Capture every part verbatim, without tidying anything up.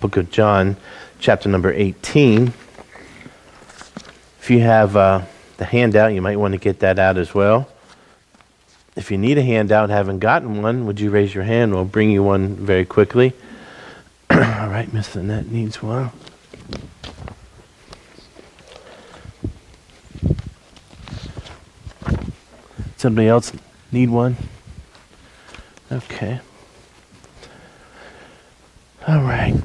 book of John, chapter number eighteen. If you have uh, the handout, you might want to get that out as well. If you need a handout, haven't gotten one, would you raise your hand? We'll bring you one very quickly. All right, Miss Annette needs one. Somebody else need one? Okay. All right.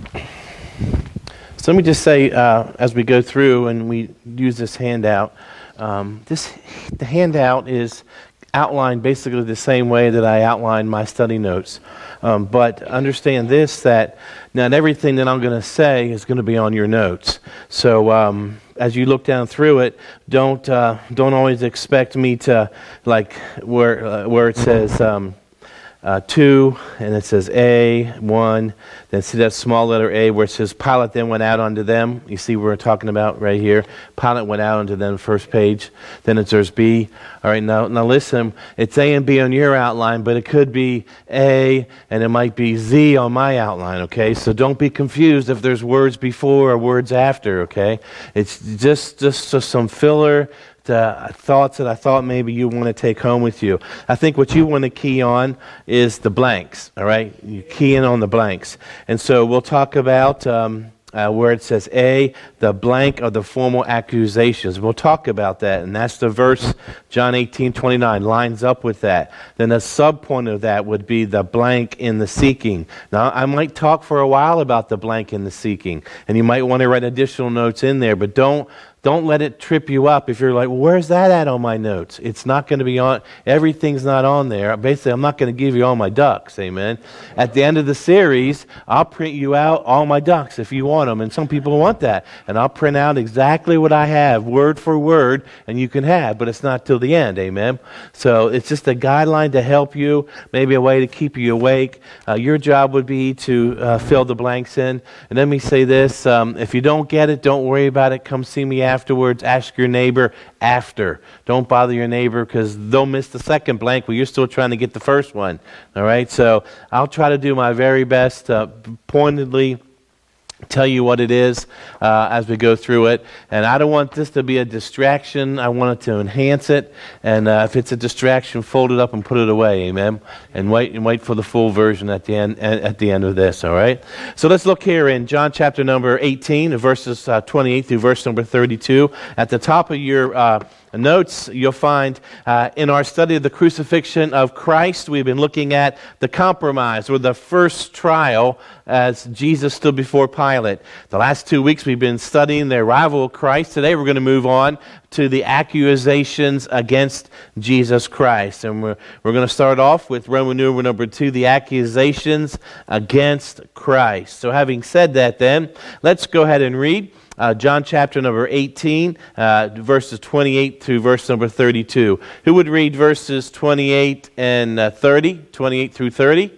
So let me just say, uh, as we go through and we use this handout, um, this the handout is outlined basically the same way that I outlined my study notes. Um, but understand this, that not everything that I'm going to say is going to be on your notes. So um, as you look down through it, don't uh, don't always expect me to, like where uh, where it says um, uh, two, and it says A, one, then see that small letter A where it says Pilate then went out unto them. You see what we're talking about right here. Pilate went out unto them, first page. Then it says B. All right, now now listen, it's A and B on your outline, but it could be A and it might be Z on my outline, okay? So don't be confused if there's words before or words after, okay? It's just, just, just some filler Uh, thoughts that I thought maybe you want to take home with you. I think what you want to key on is the blanks, all right? You key in on the blanks. And so we'll talk about um, uh, where it says A, the blank of the formal accusations. We'll talk about that, and that's the verse, John eighteen twenty-nine, lines up with that. Then a sub-point of that would be the blank in the seeking. Now, I might talk for a while about the blank in the seeking, and you might want to write additional notes in there, but don't Don't let it trip you up if you're like, well, where's that at on my notes? It's not going to be on, everything's not on there. Basically, I'm not going to give you all my ducks, amen? At the end of the series, I'll print you out all my ducks if you want them, and some people want that. And I'll print out exactly what I have, word for word, and you can have, but it's not till the end, amen? So it's just a guideline to help you, maybe a way to keep you awake. Uh, your job would be to uh, fill the blanks in. And let me say this, um, if you don't get it, don't worry about it. Come see me afterwards. Ask your neighbor after. Don't bother your neighbor because they'll miss the second blank while you're still trying to get the first one. All right? So I'll try to do my very best, uh, pointedly tell you what it is uh, as we go through it. And I don't want this to be a distraction. I want it to enhance it. And uh, if it's a distraction, fold it up and put it away. Amen. And wait and wait for the full version at the end at the end of this. All right. So let's look here in John chapter number eighteen, verses uh, twenty-eight through verse number thirty-two. At the top of your uh, notes, you'll find uh, in our study of the crucifixion of Christ, we've been looking at the compromise or the first trial as Jesus stood before Pilate. The last two weeks we've been studying the arrival of Christ. Today we're going to move on to the accusations against Jesus Christ. And we're, we're going to start off with Roman numeral number two, the accusations against Christ. So having said that then, let's go ahead and read Uh, John chapter number eighteen, uh, verses twenty-eight through verse number thirty-two. Who would read verses twenty-eight and uh, thirty? twenty-eight through thirty?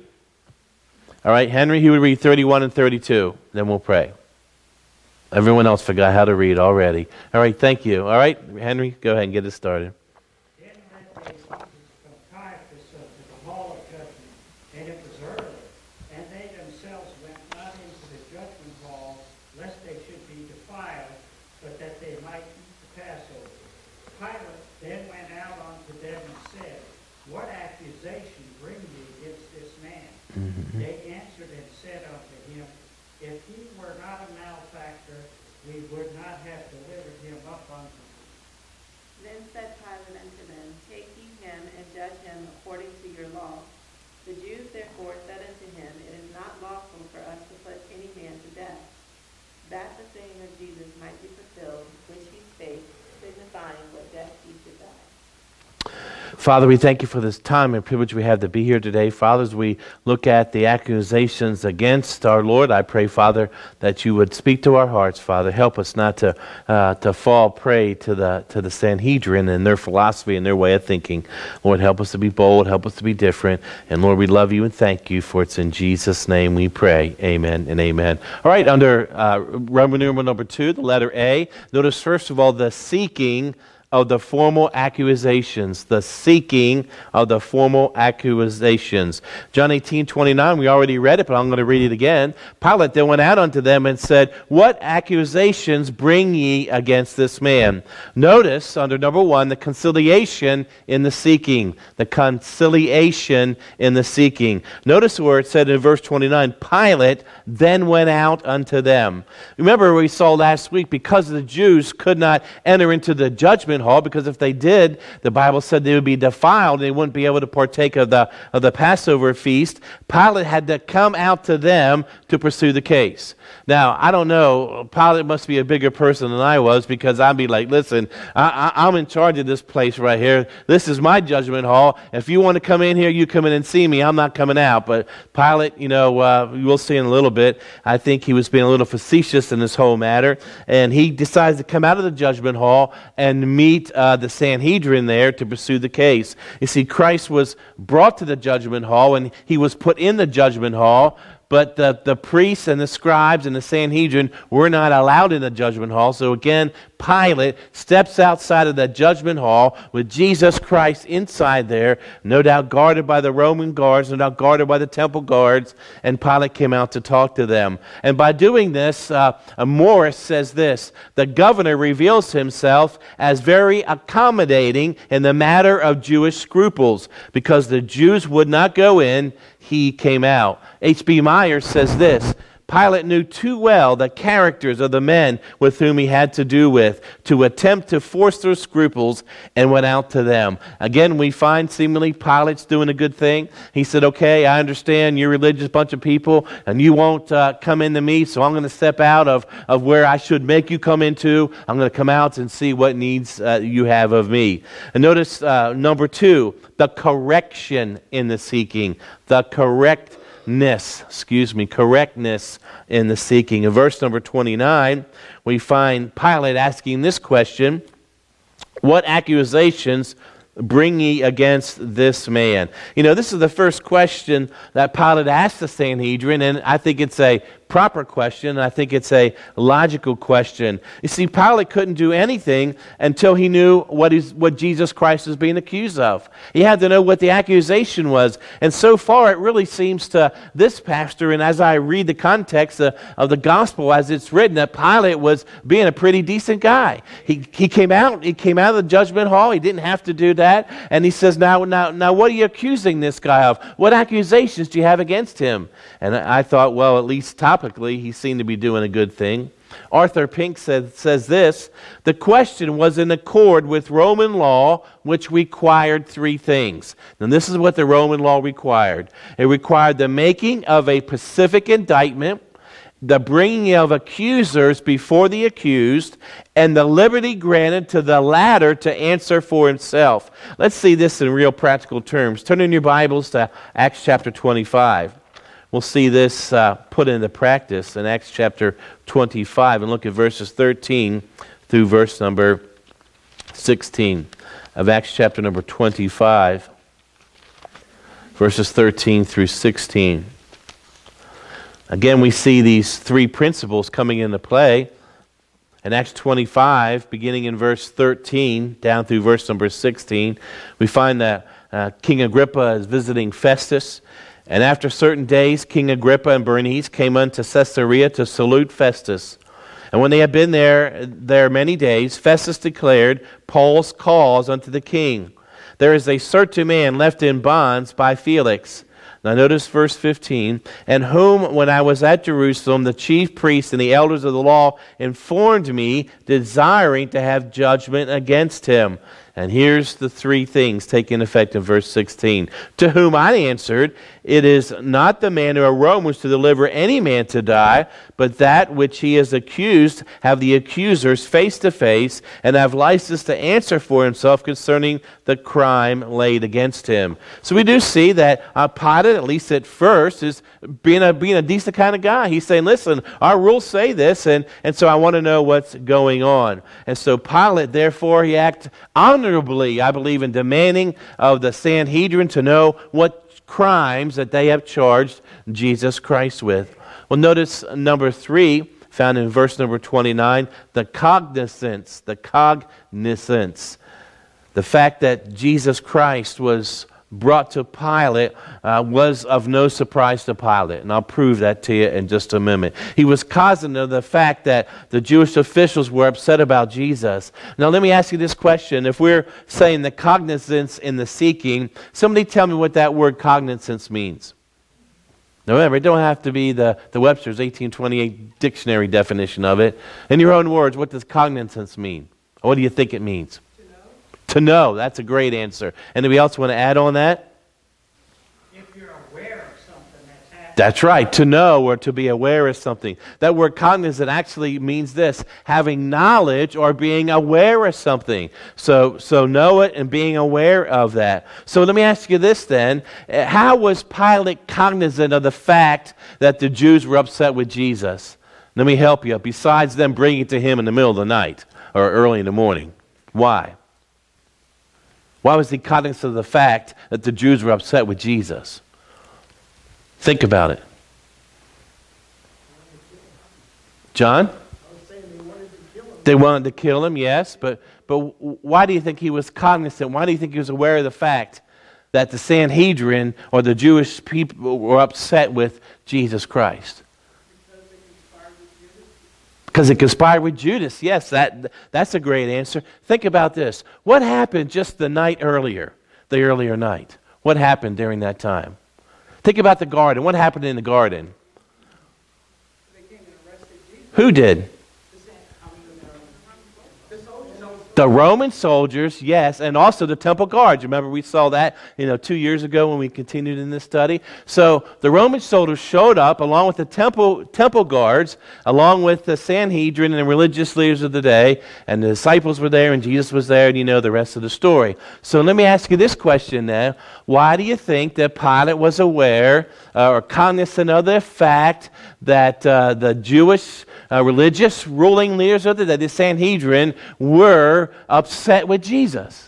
All right, Henry, he would read thirty-one and thirty-two. Then we'll pray. Everyone else forgot how to read already. All right, thank you. All right, Henry, go ahead and get us started. Mm-hmm. They answered and said unto him, if he were not a malefactor, we would not have delivered him up unto you. Then said Pilate unto them, take ye him and judge him according to your law. The Jews therefore said unto him, it is not lawful for us to put any man to death, that the saying of Jesus might be fulfilled, which he spake, signifying what death he should die. Father, we thank you for this time and privilege we have to be here today. Father, as we look at the accusations against our Lord, I pray, Father, that you would speak to our hearts, Father. Help us not to uh, to fall prey to the to the Sanhedrin and their philosophy and their way of thinking. Lord, help us to be bold. Help us to be different. And Lord, we love you and thank you, for it's in Jesus' name we pray. Amen and amen. All right, under uh, Roman numeral number two, the letter A, notice first of all the seeking of the formal accusations, the seeking of the formal accusations. John eighteen twenty-nine, we already read it, but I'm going to read it again. Pilate then went out unto them and said, What accusations bring ye against this man? Notice, under number one, the conciliation in the seeking. The conciliation in the seeking. Notice where it said in verse twenty-nine, Pilate then went out unto them. Remember we saw last week, because the Jews could not enter into the judgment hall, because if they did, the Bible said they would be defiled and they wouldn't be able to partake of the of the Passover feast. Pilate had to come out to them to pursue the case. Now, I don't know, Pilate must be a bigger person than I was, because I'd be like, listen, I, I, I'm in charge of this place right here. This is my judgment hall. If you want to come in here, you come in and see me. I'm not coming out. But Pilate, you know, uh, we'll see in a little bit, I think he was being a little facetious in this whole matter, and he decides to come out of the judgment hall and meet uh, the Sanhedrin there to pursue the case. You see, Christ was brought to the judgment hall, and he was put in the judgment hall, but the, the priests and the scribes and the Sanhedrin were not allowed in the judgment hall. So again, Pilate steps outside of the judgment hall with Jesus Christ inside there, no doubt guarded by the Roman guards, no doubt guarded by the temple guards, and Pilate came out to talk to them. And by doing this, uh, Morris says this, the governor reveals himself as very accommodating in the matter of Jewish scruples. Because the Jews would not go in, he came out. H B Myers says this, Pilate knew too well the characters of the men with whom he had to do with to attempt to force their scruples, and went out to them. Again, we find seemingly Pilate's doing a good thing. He said, okay, I understand you're a religious bunch of people and you won't uh, come into me, so I'm going to step out of, of where I should make you come into. I'm going to come out and see what needs uh, you have of me. And notice uh, number two, the correction in the seeking. The correct Ness, excuse me, correctness in the seeking. In verse number twenty-nine, we find Pilate asking this question, what accusations bring ye against this man? You know, this is the first question that Pilate asked the Sanhedrin, and I think it's a proper question. I think it's a logical question. You see, Pilate couldn't do anything until he knew what is what Jesus Christ is being accused of. He had to know what the accusation was. And so far, it really seems to this pastor, and as I read the context of, of the gospel as it's written, that Pilate was being a pretty decent guy. He he came out, he came out of the judgment hall. He didn't have to do that. And he says, now, now, now, what are you accusing this guy of? What accusations do you have against him? And I, I thought, well, at least top he seemed to be doing a good thing. Arthur Pink said, says this, the question was in accord with Roman law, which required three things. Now this is what the Roman law required. It required the making of a specific indictment, the bringing of accusers before the accused, and the liberty granted to the latter to answer for himself. Let's see this in real practical terms. Turn in your Bibles to Acts chapter twenty-five. We'll see this uh, put into practice in Acts chapter twenty-five, and look at verses thirteen through verse number sixteen of Acts chapter number twenty-five, verses thirteen through sixteen. Again, we see these three principles coming into play. In Acts twenty-five, beginning in verse thirteen, down through verse number sixteen, we find that uh, King Agrippa is visiting Festus. And after certain days, King Agrippa and Bernice came unto Caesarea to salute Festus. And when they had been there there many days, Festus declared Paul's cause unto the king. There is a certain man left in bonds by Felix. Now notice verse fifteen. And whom, when I was at Jerusalem, the chief priests and the elders of the law informed me, desiring to have judgment against him. And here's the three things taking effect in verse sixteen. To whom I answered, it is not the manner of Romans to deliver any man to die, but that which he is accused, have the accusers face to face, and have license to answer for himself concerning the crime laid against him. So we do see that uh, Pilate, at least at first, is being a being a decent kind of guy. He's saying, listen, our rules say this, and, and so I want to know what's going on. And so Pilate, therefore, he acted honorably, I believe, in demanding of the Sanhedrin to know what crimes that they have charged Jesus Christ with. Well, notice number three, found in verse number twenty-nine, the cognizance, the cognizance. The fact that Jesus Christ was brought to Pilate uh, was of no surprise to Pilate, and I'll prove that to you in just a moment. He was cognizant of the fact that the Jewish officials were upset about Jesus. Now let me ask you this question. If we're saying the cognizance in the seeking, somebody tell me what that word cognizance means. Now remember, it don't have to be the, the Webster's eighteen twenty-eight dictionary definition of it. In your own words, what does cognizance mean? What do you think it means? To know, that's a great answer. Anybody else want to add on that? If you're aware of something that's happening. That's right, to know or to be aware of something. That word cognizant actually means this, having knowledge or being aware of something. So, so know it and being aware of that. So let me ask you this then. How was Pilate cognizant of the fact that the Jews were upset with Jesus? Let me help you. Besides them bringing it to him in the middle of the night or early in the morning. Why? Why was he cognizant of the fact that the Jews were upset with Jesus? Think about it. John? They wanted to kill him, yes, but, but why do you think he was cognizant? Why do you think he was aware of the fact that the Sanhedrin or the Jewish people were upset with Jesus Christ? Because it conspired with Judas. Yes, that that's a great answer. Think about this. What happened just the night earlier, the earlier night? What happened during that time? Think about the garden. What happened in the garden? Who did? The Roman soldiers, yes, and also the temple guards. Remember, we saw that, you know, two years ago when we continued in this study. So the Roman soldiers showed up along with the temple temple guards, along with the Sanhedrin and the religious leaders of the day, and the disciples were there, and Jesus was there, and you know the rest of the story. So let me ask you this question now: why do you think that Pilate was aware uh, or cognizant of the fact that uh, the Jewish uh, religious ruling leaders of the day, the Sanhedrin, were upset with Jesus?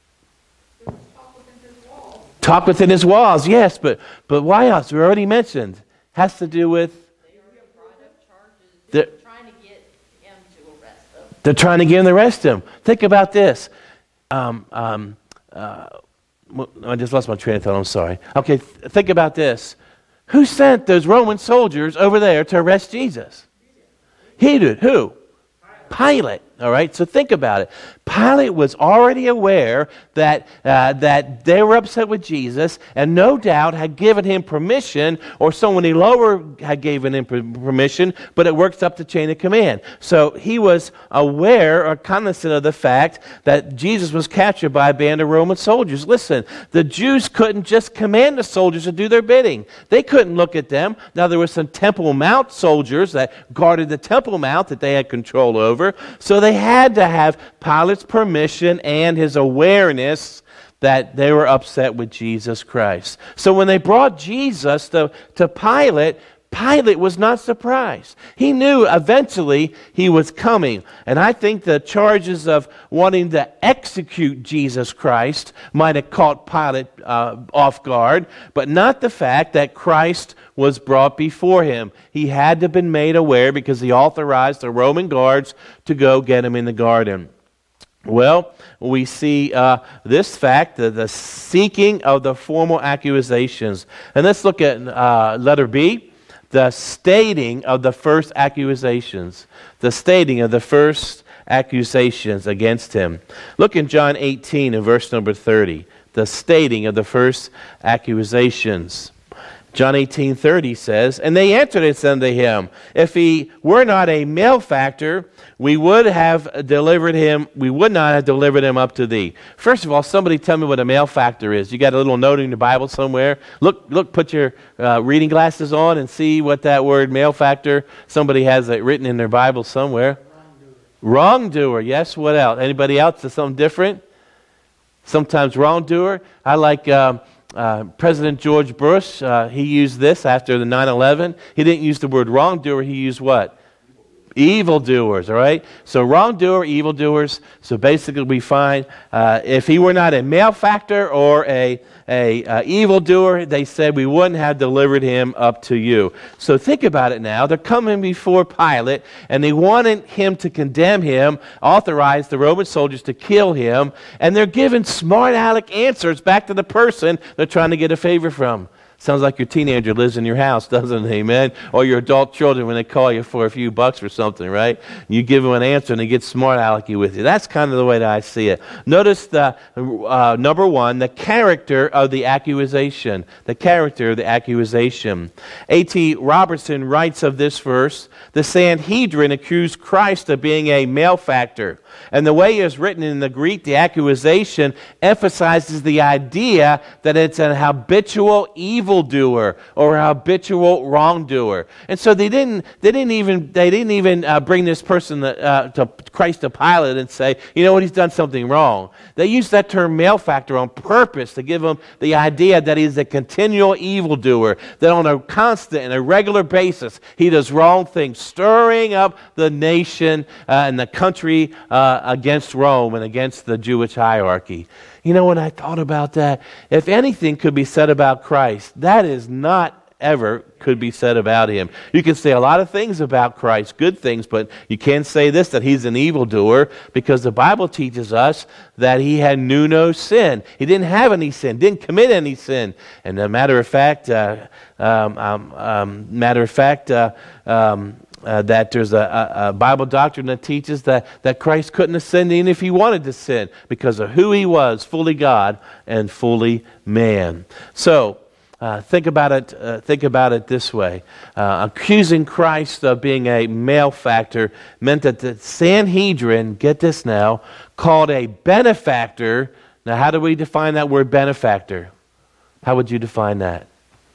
Talk within his walls. Talk within his walls, yes, but but why else? We already mentioned. Has to do with They already brought up charges. The- They're trying to get him to arrest them. they're trying to get him to arrest him. Think about this. Um, um, uh, well, I just lost my train of thought. I'm sorry. Okay, th- think about this. Who sent those Roman soldiers over there to arrest Jesus? He did. Who? Pilate. All right, so think about it. Pilate was already aware that uh, that they were upset with Jesus, and no doubt had given him permission, or someone he lower had given him per- permission, but it works up the chain of command. So he was aware or cognizant of the fact that Jesus was captured by a band of Roman soldiers. Listen, the Jews couldn't just command the soldiers to do their bidding. They couldn't look at them. Now, there were some Temple Mount soldiers that guarded the Temple Mount that they had control over, so they They had to have Pilate's permission and his awareness that they were upset with Jesus Christ. So when they brought Jesus to, to Pilate, Pilate was not surprised. He knew eventually he was coming. And I think the charges of wanting to execute Jesus Christ might have caught Pilate uh, off guard, but not the fact that Christ was brought before him. He had to have been made aware because he authorized the Roman guards to go get him in the garden. Well, we see uh, this fact, the, the seeking of the formal accusations. And let's look at uh, letter B, the stating of the first accusations. The stating of the first accusations against him. Look in John eighteen and verse number thirty. The stating of the first accusations. John eighteen thirty says, "And they answered and said unto him, If he were not a malefactor, we would have delivered him, we would not have delivered him up to thee." First of all, somebody tell me what a malefactor is. You got a little note in your Bible somewhere? Look, look, put your uh, reading glasses on and see what that word malefactor, somebody has it written in their Bible somewhere. Wrongdoer. Wrongdoer, yes, what else? Anybody else? Is something different? Sometimes wrongdoer. I like... Um, Uh, President George Bush, uh, he used this after the nine eleven. He didn't use the word wrongdoer. He used what? Evildoers, all right? So wrongdoer, evildoers. So basically we find uh, if he were not a malefactor or a, a uh, evildoer, they said we wouldn't have delivered him up to you. So think about it now. They're coming before Pilate, and they wanted him to condemn him, authorize the Roman soldiers to kill him, and they're giving smart aleck answers back to the person they're trying to get a favor from. Sounds like your teenager lives in your house, doesn't it? Amen? Or your adult children when they call you for a few bucks or something, right? You give them an answer and they get smart alecky with you. That's kind of the way that I see it. Notice the uh, number one, the character of the accusation. The character of the accusation. A T Robertson writes of this verse, the Sanhedrin accused Christ of being a malefactor. And the way it's written in the Greek, the accusation emphasizes the idea that it's an habitual evildoer or a habitual wrongdoer. And so they didn't, they didn't even, they didn't even uh, bring this person uh, to Christ to Pilate and say, you know what, he's done something wrong. They used that term malefactor on purpose to give him the idea that he's a continual evildoer, that on a constant and a regular basis he does wrong things, stirring up the nation uh, and the country uh, against Rome and against the Jewish hierarchy. You know, when I thought about that, if anything could be said about Christ, that is not ever could be said about him. You can say a lot of things about Christ, good things, but you can't say this, that he's an evildoer, because the Bible teaches us that he had knew no sin. He didn't have any sin, didn't commit any sin. And a matter of fact, uh, um, um, um, matter of fact, uh, um, Uh, that there's a, a, a Bible doctrine that teaches that, that Christ couldn't have sinned even if he wanted to sin because of who he was, fully God and fully man. So uh, think about it. Uh, think about it this way: uh, accusing Christ of being a malefactor meant that the Sanhedrin, get this now, called a benefactor. Now, how do we define that word benefactor? How would you define that?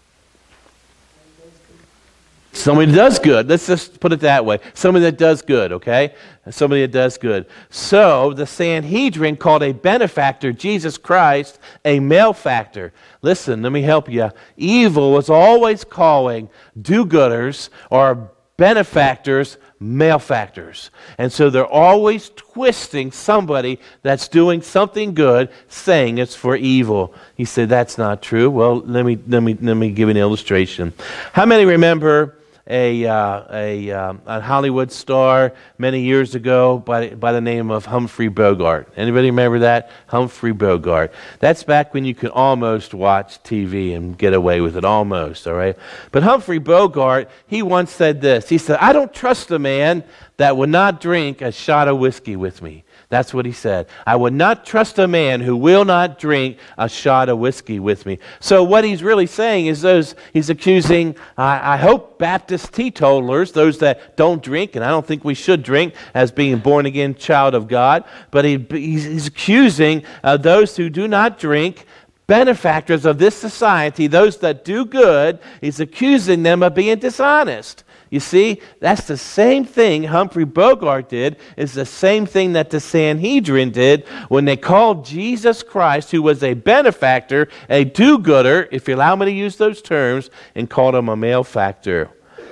Somebody that does good. Let's just put it that way. Somebody that does good, okay? Somebody that does good. So the Sanhedrin called a benefactor, Jesus Christ, a malefactor. Listen, let me help you. Evil was always calling do-gooders or benefactors malefactors. And so they're always twisting somebody that's doing something good, saying it's for evil. He said, that's not true. Well, let me let me let me give an illustration. How many remember a uh, a, um, a Hollywood star many years ago by by the name of Humphrey Bogart? Anybody remember that? Humphrey Bogart. That's back when you could almost watch T V and get away with it, almost, all right? But Humphrey Bogart, he once said this. He said, I don't trust a man that would not drink a shot of whiskey with me. That's what he said. I would not trust a man who will not drink a shot of whiskey with me. So what he's really saying is those, he's accusing, I, I hope, Baptist teetotalers, those that don't drink, and I don't think we should drink as being born-again child of God, but he, he's, he's accusing uh, those who do not drink, benefactors of this society, those that do good, he's accusing them of being dishonest. You see, that's the same thing Humphrey Bogart did. It's the same thing that the Sanhedrin did when they called Jesus Christ, who was a benefactor, a do-gooder, if you allow me to use those terms, and called him a malefactor.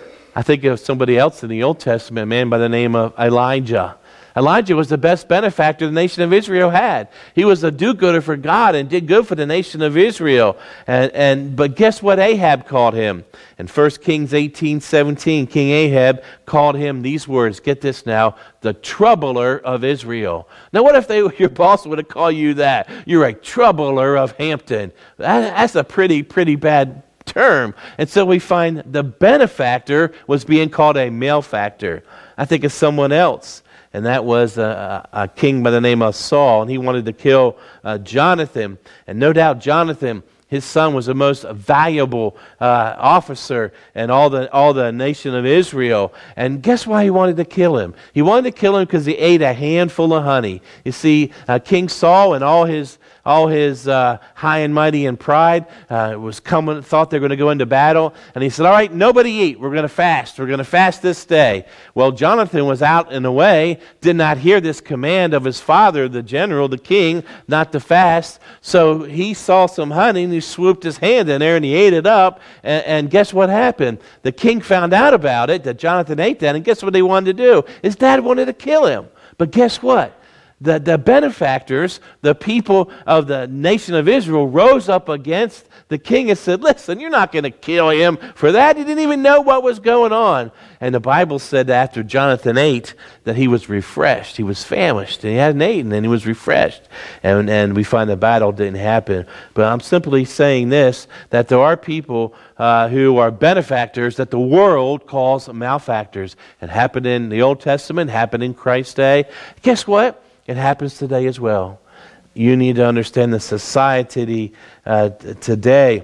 I think of somebody else in the Old Testament, a man by the name of Elijah. Elijah was the best benefactor the nation of Israel had. He was a do-gooder for God and did good for the nation of Israel. And, and but guess what Ahab called him? In First Kings eighteen seventeen, King Ahab called him these words. Get this now, the troubler of Israel. Now what if they, your boss would have called you that? You're a troubler of Hampton. That, that's a pretty, pretty bad term. And so we find the benefactor was being called a malefactor. I think of someone else. And that was a, a king by the name of Saul, and he wanted to kill uh, Jonathan. And no doubt Jonathan, his son, was the most valuable uh, officer in all the all the nation of Israel. And guess why he wanted to kill him? He wanted to kill him because he ate a handful of honey. You see, uh, King Saul and all his all his uh, high and mighty and pride, uh, was coming, thought they were going to go into battle. And he said, all right, nobody eat. We're going to fast. We're going to fast this day. Well, Jonathan was out and away, did not hear this command of his father, the general, the king, not to fast. So he saw some honey and he swooped his hand in there and he ate it up. And, and guess what happened? The king found out about it, that Jonathan ate that. And guess what he wanted to do? His dad wanted to kill him. But guess what? The, the benefactors, the people of the nation of Israel, rose up against the king and said, listen, you're not going to kill him for that. He didn't even know what was going on. And the Bible said that after Jonathan ate, that he was refreshed. He was famished, and he hadn't eaten, and he was refreshed. And, and we find the battle didn't happen. But I'm simply saying this, that there are people uh, who are benefactors that the world calls malefactors. It happened in the Old Testament, happened in Christ's day. Guess what? It happens today as well. You need to understand the society uh, t- today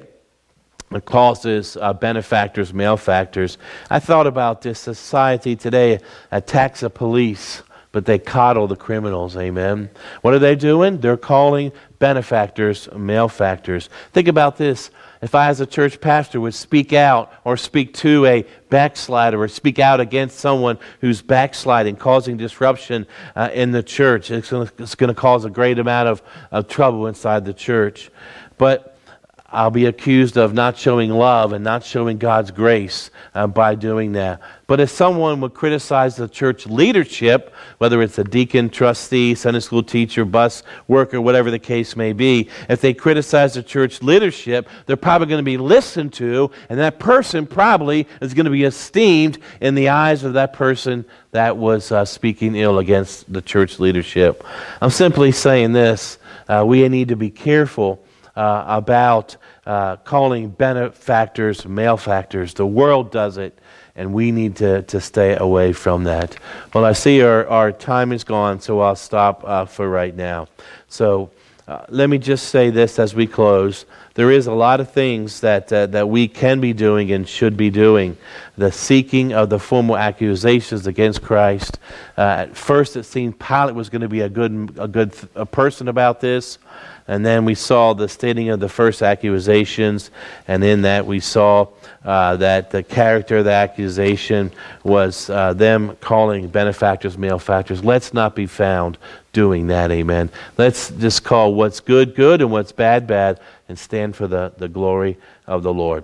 causes uh, benefactors, malefactors. I thought about this. Society today attacks the police, but they coddle the criminals. Amen. What are they doing? They're calling benefactors malefactors. Think about this. If I, as a church pastor, would speak out or speak to a backslider or speak out against someone who's backsliding, causing disruption uh, in the church, it's going to cause a great amount of, of trouble inside the church. But I'll be accused of not showing love and not showing God's grace uh, by doing that. But if someone would criticize the church leadership, whether it's a deacon, trustee, Sunday school teacher, bus worker, whatever the case may be, if they criticize the church leadership, they're probably going to be listened to, and that person probably is going to be esteemed in the eyes of that person that was uh, speaking ill against the church leadership. I'm simply saying this. Uh, we need to be careful Uh, about uh, calling benefactors malefactors. The world does it, and we need to, to stay away from that. Well, I see our, our time is gone, so I'll stop uh, for right now. So uh, let me just say this as we close. There is a lot of things that uh, that we can be doing and should be doing. The seeking of the formal accusations against Christ. Uh, at first, it seemed Pilate was going to be a good a good th- a person about this. And then we saw the stating of the first accusations, and in that we saw uh, that the character of the accusation was uh, them calling benefactors malefactors. Let's not be found doing that, amen. Let's just call what's good, good, and what's bad, bad, and stand for the, the glory of the Lord.